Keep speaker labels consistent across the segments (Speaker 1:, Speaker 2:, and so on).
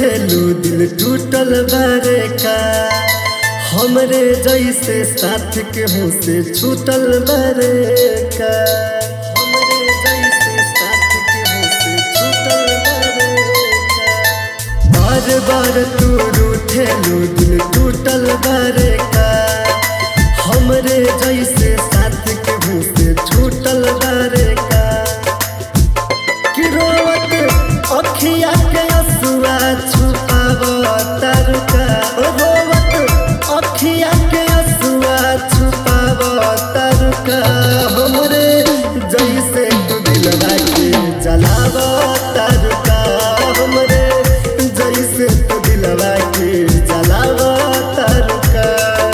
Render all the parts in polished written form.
Speaker 1: रूठेलू दिल टूटल बारे का हमरे जैसे साथ के हो से छूटल बारे का हमरे जैसे साथ के हो से छूटल बारे का बार बार तू रूठेलू दिल टूटल बारे का हमरे जैसे साथ के हो से छूटल बारे का कि रोवत अखिया के असुआ छुपाव तारुका रोवत अखिया के असुआ छुपाव तारुका हमरे जैसे तू दिलवा के जलाव तारुका हमरे जैसे तू दिलवा के जलाव तारुका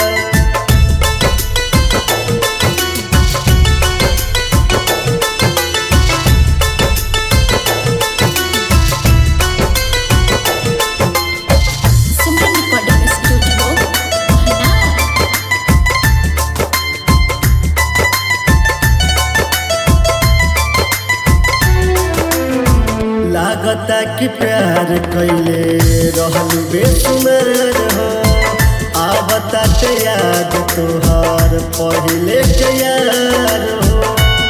Speaker 1: लागता कि प्यार कैले रहल बेसुमार हो आवता के याद तोहार पहिले के यार हो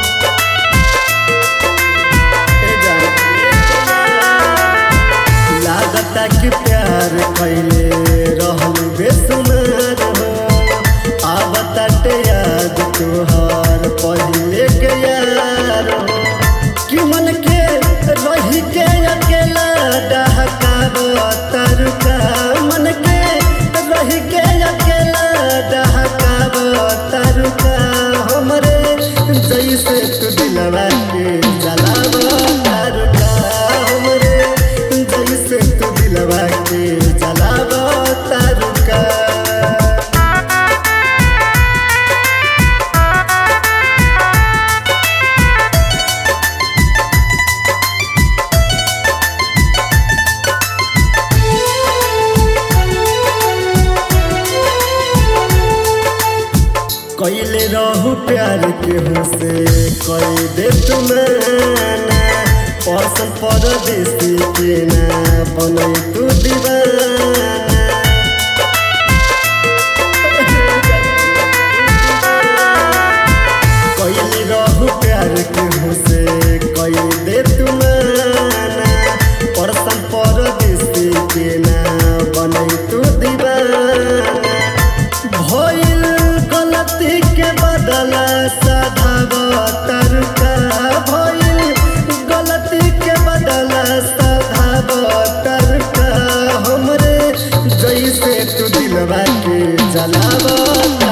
Speaker 1: लागता कि प्यार कैले रहल बेसुमार हो आवता के याद तोहार पहिले के यार हो कि मन के रही के अकेला डहकाव तारुका मन के रही के अकेला डहकाव तारुका हमरे जैसे तू दिलवा के जलाव तारुका हमरे जैसे तू दिलवा के जलाव तारुका कैले रहू प्यार के हो से कई दे तुम्हारा पसंद परदेसी के ना बनै तू दीवाना कैले रहू प्यार के हो से कई दे तुम्हारा पसंद परदेसी के ना बनै तू दीवाना भइल गलती के बदला साधाव तारुका भइल गलती के बदला साधाव तारुका हमरे जैसे तू दिलवा के जलाव